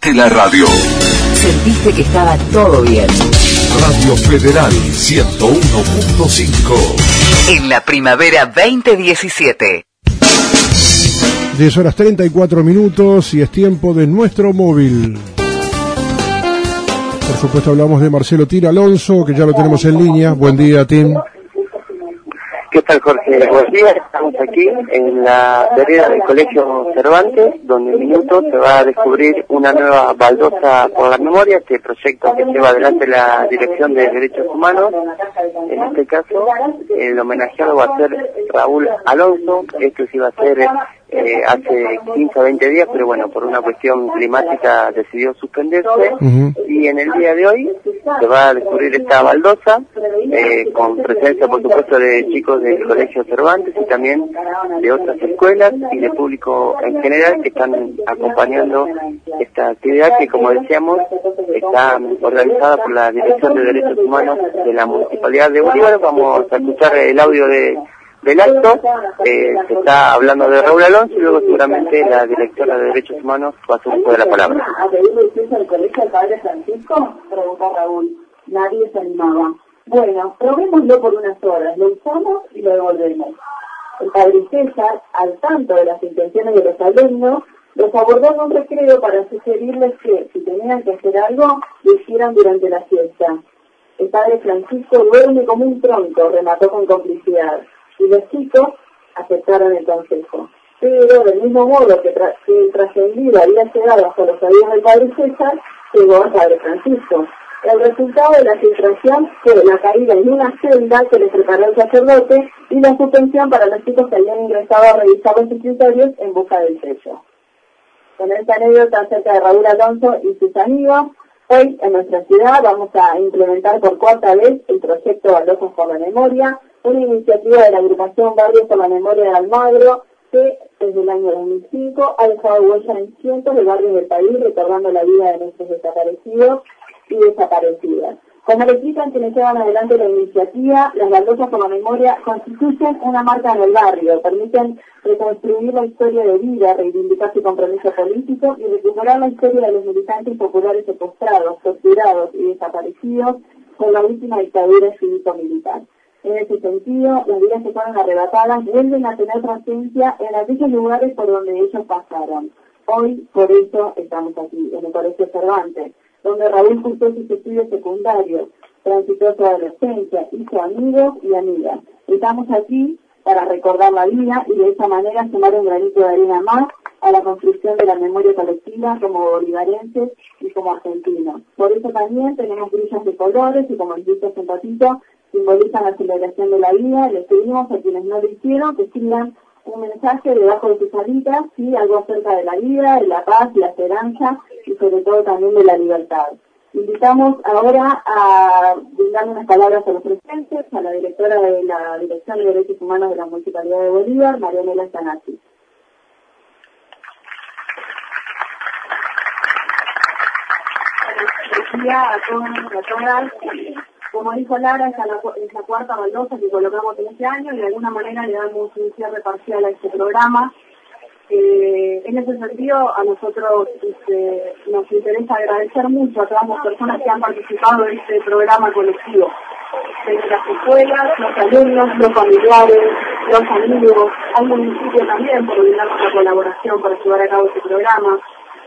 Escuchaste la radio. Sentiste que estaba todo bien. Radio Federal 101.5. En la primavera 2017. 10:34 y es tiempo de nuestro móvil. Por supuesto hablamos de Marcelo Tin Alonso, que ya lo tenemos en línea. Buen día, Tin. ¿Qué tal, Jorge? Buenos días. Estamos aquí en la vereda del Colegio Cervantes, donde en minutos se va a descubrir una nueva baldosa por la memoria, este proyecto que lleva adelante la Dirección de Derechos Humanos. En este caso, el homenajeado va a ser Raúl Alonso. Esto se iba a hacer hace 15 o 20 días, pero bueno, por una cuestión climática decidió suspenderse. Y en el día de hoy se va a descubrir esta baldosa, con presencia, por supuesto, de chicos del Colegio Cervantes y también de otras escuelas y de público en general que están acompañando esta actividad que, como decíamos, está organizada por la Dirección de Derechos Humanos de la Municipalidad de Bolívar. Vamos a escuchar el audio del acto. Se está hablando de Raúl Alonso y luego seguramente la directora de Derechos Humanos va a hacer uso de la palabra. ¿A pedir licencia al colegio del Padre Francisco? Preguntó Raúl. Nadie se animaba. Bueno, probémoslo por unas horas, lo usamos y lo devolvemos. El padre César, al tanto de las intenciones de los alumnos, los abordó en un recreo para sugerirles que, si tenían que hacer algo, lo hicieran durante la siesta. El padre Francisco duerme como un tronco, remató con complicidad, y los chicos aceptaron el consejo. Pero, del mismo modo que el trascendido había llegado hasta los oídos del padre César, llegó al padre Francisco. El resultado de la filtración fue la caída en una celda que le preparó el sacerdote y la suspensión para los chicos que habían ingresado a revisar los escritorios en busca del sello. Con esta anécdota acerca de Raúl Alonso y sus amigos, hoy en nuestra ciudad vamos a implementar por cuarta vez el proyecto Baldosas por la Memoria, una iniciativa de la agrupación Barrios por la Memoria de Almagro, que desde el año 2005 ha dejado huella en cientos de barrios del país, recordando la vida de nuestros desaparecidos y desaparecidas. Como le explican quienes llevan adelante la iniciativa, las baldosas por la memoria constituyen una marca en el barrio, permiten reconstruir la historia de vida, reivindicar su compromiso político y recuperar la historia de los militantes populares secuestrados, torturados y desaparecidos por la última dictadura cívico-militar. En ese sentido, las vidas que fueron arrebatadas vuelven a tener presencia en aquellos lugares por donde ellos pasaron. Hoy, por eso, estamos aquí, en el Colegio Cervantes, donde Raúl cursó sus estudios secundarios, transitó su adolescencia, hizo amigos y amigas. Estamos aquí para recordar la vida y de esa manera sumar un granito de arena más a la construcción de la memoria colectiva como bolivarenses y como argentinos. Por eso también tenemos brillas de colores y, como dijiste hace un ratito, simbolizan la celebración de la vida. Les pedimos a quienes no lo hicieron que sigan un mensaje debajo de sus alitas, ¿sí? Algo acerca de la vida, de la paz, de la esperanza y sobre todo también de la libertad. Invitamos ahora a brindar unas palabras a los presentes, a la directora de la Dirección de Derechos Humanos de la Municipalidad de Bolívar, Marianela Zanacci. Buenos días a todos y a todas. Como dijo Lara, es la cuarta baldosa que colocamos en este año y de alguna manera le damos un cierre parcial a este programa. En ese sentido, a nosotros nos interesa agradecer mucho a todas las personas que han participado en este programa colectivo. Desde las escuelas, los alumnos, los familiares, los amigos, al municipio también por brindarnos la colaboración para llevar a cabo este programa.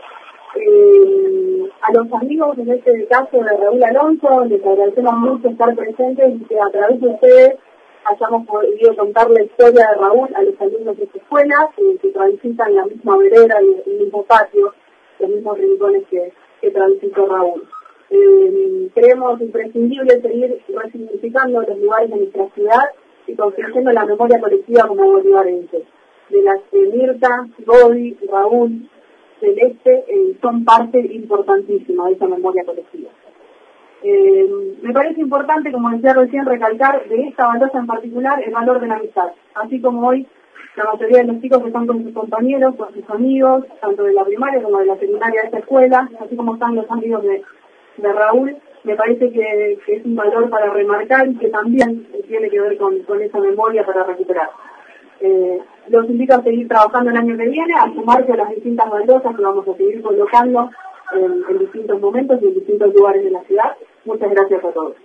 A los amigos, en este caso de Raúl Alonso, les agradecemos mucho estar presentes y que a través de ustedes hayamos podido contar la historia de Raúl a los alumnos de su escuela, que transitan la misma vereda, el mismo patio, los mismos rincones que transitó Raúl. Creemos imprescindible seguir resignificando los lugares de nuestra ciudad y construyendo la memoria colectiva como bolivarenses. De las que Mirta, Godi, Raúl, Celeste son parte importantísima de esa memoria colectiva. Me parece importante, como decía recién, recalcar de esta baldosa en particular el valor de la amistad. Así como hoy la mayoría de los chicos están con sus compañeros, con sus amigos, tanto de la primaria como de la secundaria de esta escuela, así como están los amigos de Raúl, me parece que es un valor para remarcar y que también tiene que ver con esa memoria para recuperar. Los invito a seguir trabajando el año que viene, a sumarse a las distintas baldosas que vamos a seguir colocando en distintos momentos y en distintos lugares de la ciudad. Muchas gracias a todos.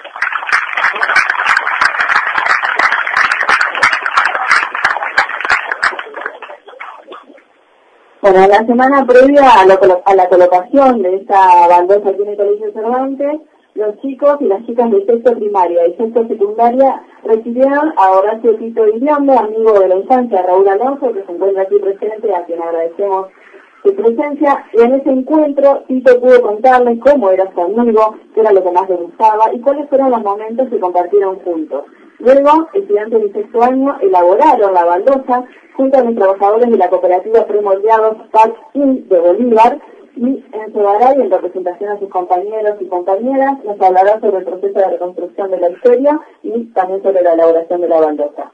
Bueno, la semana previa a la colocación de esta baldosa aquí en el Colegio Cervantes, los chicos y las chicas de sexto primaria y sexto secundaria recibieron a Horacio Tito Iriambe, amigo de la infancia, Raúl Alonso, que se encuentra aquí presente, a quien agradecemos su presencia. Y en ese encuentro, Tito pudo contarles cómo era su amigo, qué era lo que más le gustaba y cuáles fueron los momentos que compartieron juntos. Luego, estudiantes de sexto año elaboraron la baldosa junto a los trabajadores de la cooperativa Premoldeados PAC IN de Bolívar, y Enzo Garay, en representación a sus compañeros y compañeras, nos hablará sobre el proceso de reconstrucción de la historia y también sobre la elaboración de la baldosa.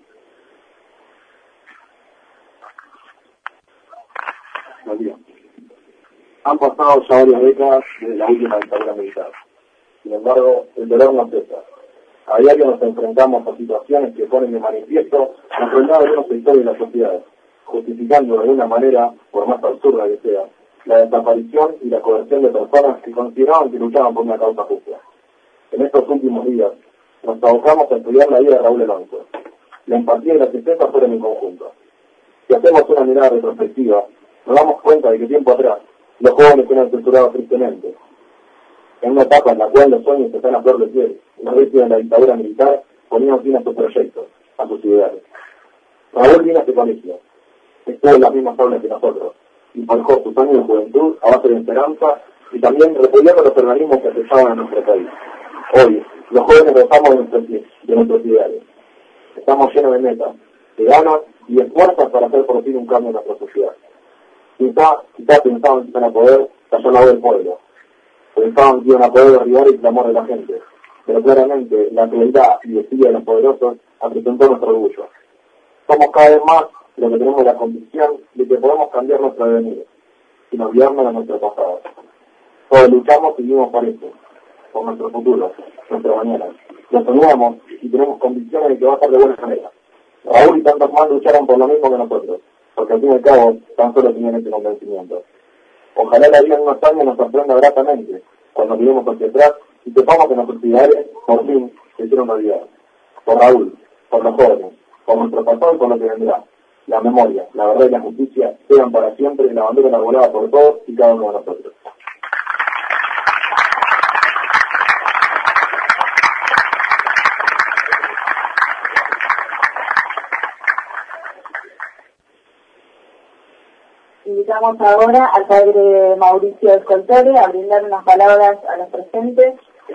Buen día. Han pasado ya varias décadas desde la última dictadura militar. Sin embargo, el dolor no cesa. A diario nos enfrentamos a situaciones que ponen de manifiesto la crueldad de algunos sectores de la sociedad, justificando de alguna manera, por más absurda que sea, la desaparición y la coerción de personas que consideraban que luchaban por una causa justa. En estos últimos días, nos abocamos a estudiar la vida de Raúl Alonso. La empatía y la tristeza fueron en conjunto. Si hacemos una mirada retrospectiva, nos damos cuenta de que tiempo atrás, los jóvenes eran censurados tristemente. En una etapa en la cual los sueños están a flor de piel, una vez que en la dictadura militar ponían fin a sus proyectos, a sus ideales. Raúl vino a este colegio, estuvo en las mismas aulas que nosotros, y forjó sus años de juventud a base de esperanza y también repudiando los organismos que acechaban a nuestro país. Hoy, los jóvenes gozamos de nuestros ideales. Estamos llenos de metas, de ganas y de fuerzas para hacer por fin un cambio en nuestra sociedad. Quizás pensaban que iban a poder callar la voz del pueblo. Pensaban que iban a poder derribar el clamor de la gente. Pero claramente la crueldad y desidia de los poderosos acrecentó nuestro orgullo. Somos cada vez más los que tenemos la convicción de que podemos cambiar nuestro devenir, sin olvidarnos de nuestro pasado. Todos luchamos y vivimos por eso, por nuestro futuro, nuestra mañana. Lo soñamos y tenemos convicciones de que va a ser de buena manera. Raúl y tantos más lucharon por lo mismo que nosotros, porque al fin y al cabo tan solo tenían ese convencimiento. Ojalá la vida en unos años nos sorprenda gratamente, cuando miremos hacia atrás y sepamos que nuestros ideales, por fin, se hicieron realidad. Por Raúl, por los jóvenes, por nuestro pasado y por lo que vendrá. La memoria, la verdad y la justicia quedan para siempre en la bandera elaborada por todos y cada uno de nosotros. Invitamos ahora al padre Mauricio Escoltore a brindar unas palabras a los presentes.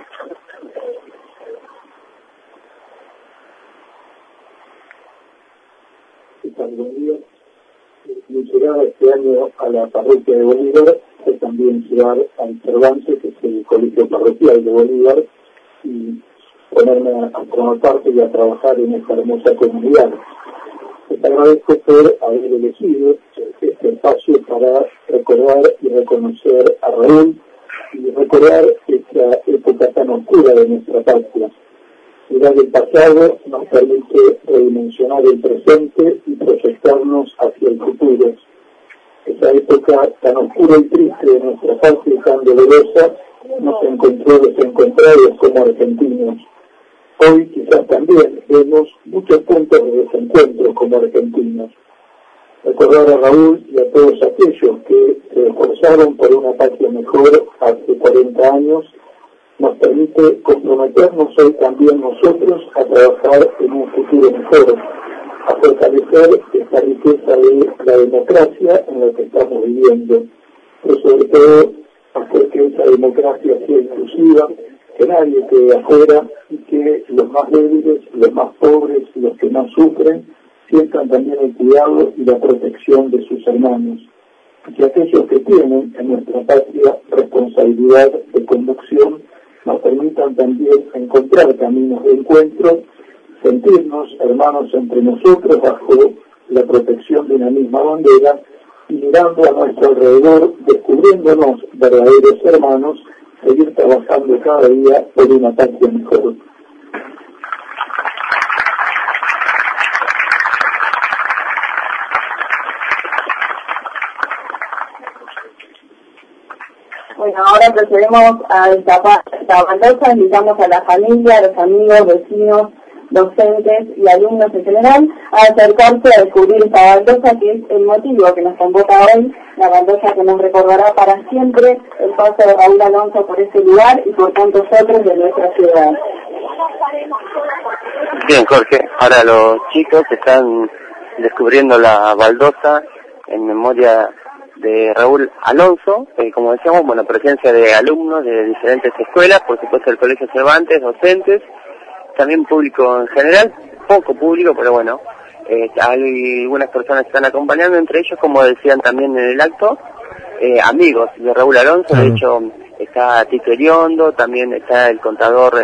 Buen día. Llegar este año a la parroquia de Bolívar, y también llegar al Cervantes, que es el colegio parroquial de Bolívar, y ponerme a formar parte y a trabajar en esta hermosa comunidad. Les agradezco por haber elegido este espacio para recordar y reconocer a Raúl y recordar esta época tan oscura de nuestra patria. Mirar el pasado nos permite redimensionar el presente y proyectarnos hacia el futuro. Esa época tan oscura y triste de nuestra patria y tan dolorosa nos encontró desencontrados como argentinos. Hoy quizás también vemos muchos puntos de desencuentro como argentinos. Recordar a Raúl y a todos aquellos que se esforzaron por una patria mejor hace 40 años nos permite comprometernos hoy también nosotros a trabajar en un futuro mejor, a fortalecer esta riqueza de la democracia en la que estamos viviendo, pero sobre todo hacer que esa democracia sea inclusiva, que nadie quede afuera y que los más débiles, los más pobres, los que más sufren, sientan también el cuidado y la protección de sus hermanos. Y que aquellos que tienen en nuestra patria responsabilidad de conducción nos permitan también encontrar caminos de encuentro, sentirnos hermanos entre nosotros bajo la protección de una misma bandera y mirando a nuestro alrededor, descubriéndonos verdaderos hermanos, seguir trabajando cada día por una patria mejor. Bueno, ahora procedemos a destapar esta baldosa, invitamos a la familia, a los amigos, vecinos, docentes y alumnos en general a acercarse a descubrir esta baldosa, que es el motivo que nos convoca hoy, la baldosa que nos recordará para siempre el paso de Raúl Alonso por ese lugar y por tantos otros de nuestra ciudad. Bien, Jorge, ahora los chicos están descubriendo la baldosa en memoria de Raúl Alonso, como decíamos, bueno, presencia de alumnos de diferentes escuelas, por supuesto el Colegio Cervantes, docentes, también público en general, poco público, pero bueno, algunas personas están acompañando, entre ellos, como decían también en el acto, amigos de Raúl Alonso, de hecho está Tito Eriondo, también está el contador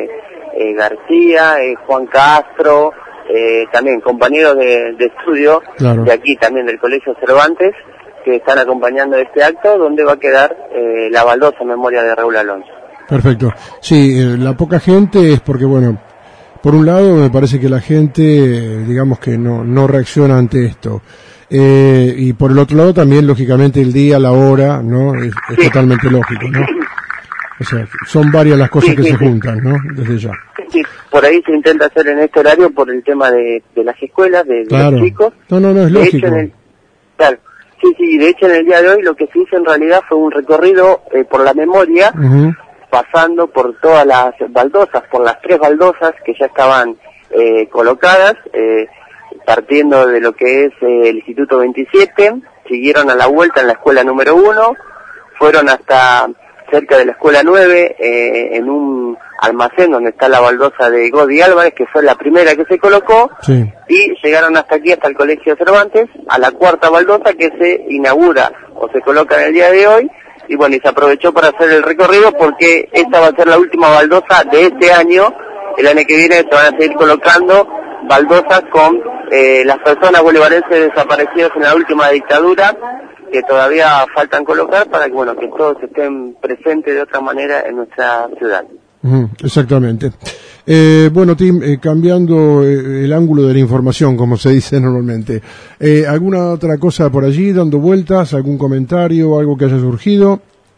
García, Juan Castro, también compañeros de estudio de aquí también del Colegio Cervantes, que están acompañando este acto, donde va a quedar la baldosa en memoria de Raúl Alonso. Perfecto. Sí, la poca gente es porque, bueno, por un lado me parece que la gente, digamos que no reacciona ante esto. Y por el otro lado también, lógicamente, el día, la hora, ¿no? Es totalmente lógico, ¿no? O sea, son varias las cosas que se juntan, ¿no? Desde ya. Sí, por ahí se intenta hacer en este horario por el tema de las escuelas, de los chicos. No, es lógico. Claro. Sí, de hecho en el día de hoy lo que se hizo en realidad fue un recorrido por la memoria, pasando por todas las baldosas, por las 3 baldosas que ya estaban colocadas, partiendo de lo que es el Instituto 27, siguieron a la vuelta en la escuela número 1, fueron hasta cerca de la escuela 9, en un almacén donde está la baldosa de Godi Álvarez, que fue la primera que se colocó, y llegaron hasta aquí, hasta el Colegio Cervantes, a la 4ª baldosa que se inaugura o se coloca en el día de hoy, y bueno, y se aprovechó para hacer el recorrido porque esta va a ser la última baldosa de este año. El año que viene se van a seguir colocando baldosas con las personas bolivarenses desaparecidas en la última dictadura, que todavía faltan colocar para que, bueno, que todos estén presentes de otra manera en nuestra ciudad. Exactamente. Bueno, Tim, cambiando el ángulo de la información, como se dice normalmente, ¿alguna otra cosa por allí dando vueltas? ¿Algún comentario, algo que haya surgido?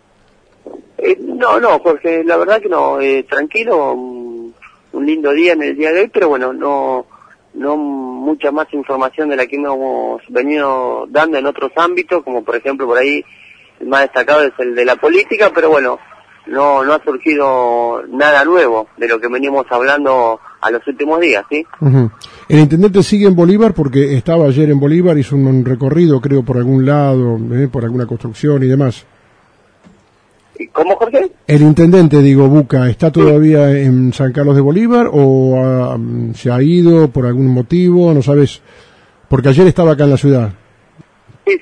No, Jorge, la verdad que no, tranquilo, un lindo día en el día de hoy, pero bueno, no mucha más información de la que hemos venido dando en otros ámbitos, como por ejemplo por ahí el más destacado es el de la política, pero bueno, no ha surgido nada nuevo de lo que venimos hablando a los últimos días, ¿sí? El intendente sigue en Bolívar porque estaba ayer en Bolívar, hizo un recorrido, creo, por algún lado, por alguna construcción y demás. ¿Cómo, Jorge? El intendente, digo, Buca, ¿está todavía en San Carlos de Bolívar o se ha ido por algún motivo? ¿No sabes? Porque ayer estaba acá en la ciudad. Sí,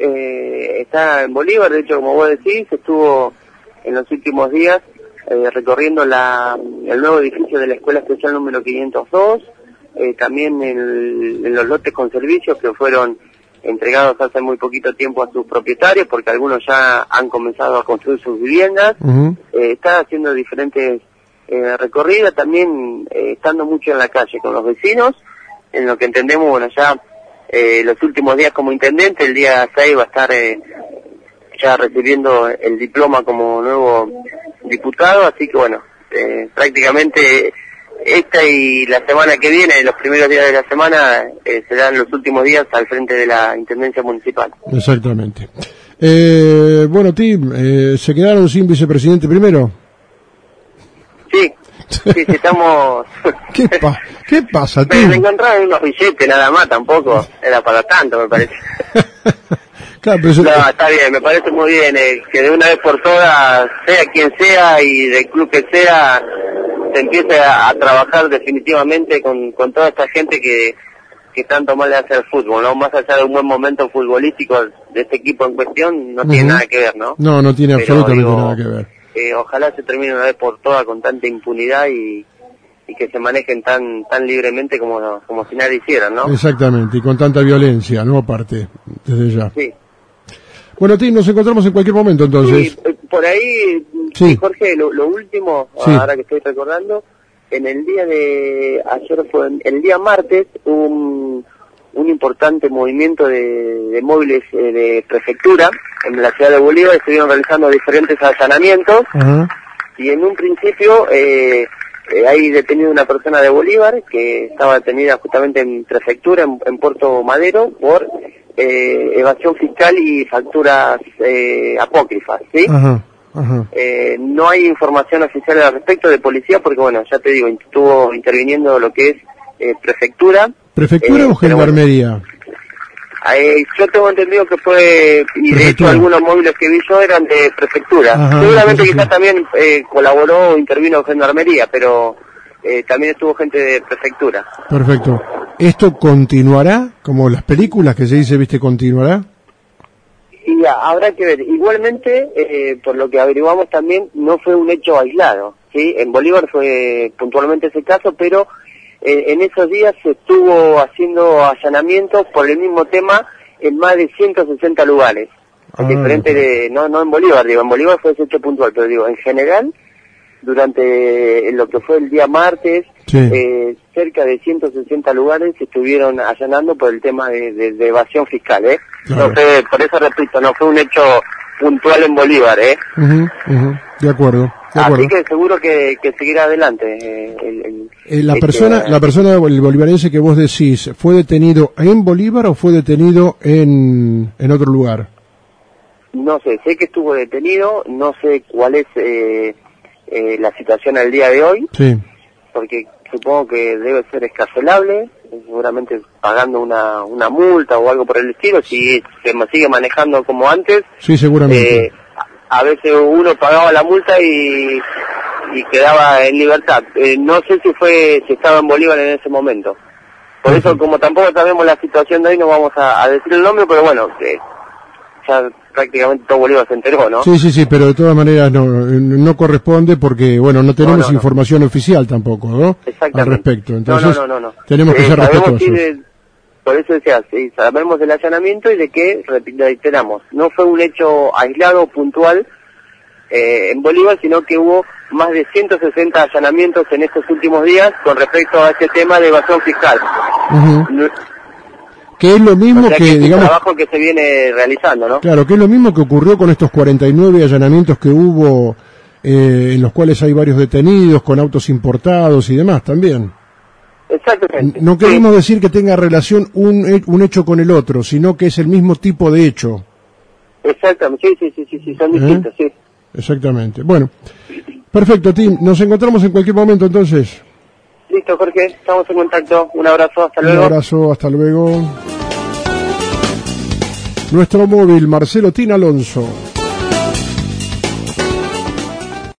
está en Bolívar, de hecho, como vos decís, estuvo en los últimos días recorriendo el nuevo edificio de la Escuela Especial número 502, también en los lotes con servicios que fueron entregados hace muy poquito tiempo a sus propietarios, porque algunos ya han comenzado a construir sus viviendas. Está haciendo diferentes recorridas, también estando mucho en la calle con los vecinos, en lo que entendemos, bueno, ya los últimos días como intendente, el día 6 va a estar ya recibiendo el diploma como nuevo diputado, así que bueno, prácticamente esta y la semana que viene, los primeros días de la semana, serán los últimos días al frente de la Intendencia Municipal. Exactamente. Bueno, Tim, ¿se quedaron sin vicepresidente primero? Sí, estamos... ¿Qué pasa, Tim? Me encontraron unos billetes nada más, tampoco era para tanto, me parece. Claro, pero no, está bien, me parece muy bien que de una vez por todas, sea quien sea y del club que sea, se empiece a trabajar definitivamente con toda esta gente que tanto mal le hace al fútbol, ¿no? Más allá de un buen momento futbolístico de este equipo en cuestión, no tiene nada que ver, ¿no? No tiene absolutamente nada que ver. Ojalá se termine una vez por todas con tanta impunidad y que se manejen tan libremente como si nadie hiciera, ¿no? Exactamente, y con tanta violencia, ¿no? Aparte, desde ya. Sí. Bueno, Tim, nos encontramos en cualquier momento, entonces. Sí, por ahí, sí. Jorge, lo último, ahora que estoy recordando, en el día de ayer el día martes, un un importante movimiento de móviles de prefectura en la ciudad de Bolívar. Estuvieron realizando diferentes allanamientos. Ajá. Y en un principio hay detenido una persona de Bolívar que estaba detenida justamente en prefectura, en Puerto Madero, por evasión fiscal y facturas apócrifas, ¿sí? Ajá. Ajá. No hay información oficial al respecto de policía porque, bueno, ya te digo, estuvo interviniendo lo que es prefectura. ¿Prefectura o gendarmería? Yo tengo entendido que fue, y de hecho algunos móviles que vi yo eran de prefectura. Ajá, Seguramente sí. quizás también colaboró o intervino gendarmería, pero también estuvo gente de prefectura. Perfecto. ¿Esto continuará? Como las películas que se dice, viste, continuará. Y ya, habrá que ver. Igualmente, por lo que averiguamos también, no fue un hecho aislado, ¿sí? En Bolívar fue puntualmente ese caso, pero en esos días se estuvo haciendo allanamientos por el mismo tema en más de 160 lugares. Diferente de, no en Bolívar, digo, en Bolívar fue ese hecho puntual, pero digo, en general, durante lo que fue el día martes, sí. Cerca de 160 lugares se estuvieron allanando por el tema de evasión fiscal, Claro. No fue, por eso repito, no fue un hecho puntual en Bolívar, De acuerdo. Así que seguro que seguirá adelante. La persona el bolivarense que vos decís, ¿fue detenido en Bolívar o fue detenido en otro lugar? No sé que estuvo detenido, no sé cuál es la situación al día de hoy, Sí. porque supongo que debe ser escarcelable, seguramente pagando una multa o algo por el estilo, si se sigue manejando como antes. Sí, seguramente. A veces uno pagaba la multa y quedaba en libertad. No sé si estaba en Bolívar en ese momento. Por eso, como tampoco sabemos la situación de hoy, no vamos a decir el nombre, pero bueno, ya prácticamente todo Bolívar se enteró, ¿no? Sí, pero de todas maneras no corresponde porque, bueno, no tenemos No. información oficial tampoco, ¿no? Exactamente. Al respecto. Entonces, no. tenemos que ser respetuosos. Por eso decía, sabemos del allanamiento y de que, reiteramos, no fue un hecho aislado, puntual, en Bolívar, sino que hubo más de 160 allanamientos en estos últimos días con respecto a este tema de evasión fiscal. Que es lo mismo que es digamos, un trabajo que se viene realizando, ¿no? Claro, que es lo mismo que ocurrió con estos 49 allanamientos que hubo, en los cuales hay varios detenidos, con autos importados y demás también. Exactamente. No queremos decir que tenga relación un hecho con el otro, sino que es el mismo tipo de hecho. Exactamente, sí, son distintos, sí. Exactamente. Bueno, perfecto, Tim. Nos encontramos en cualquier momento entonces. Listo, Jorge, estamos en contacto. Un abrazo, hasta luego. Un abrazo, hasta luego. Nuestro móvil, Marcelo Tin Alonso.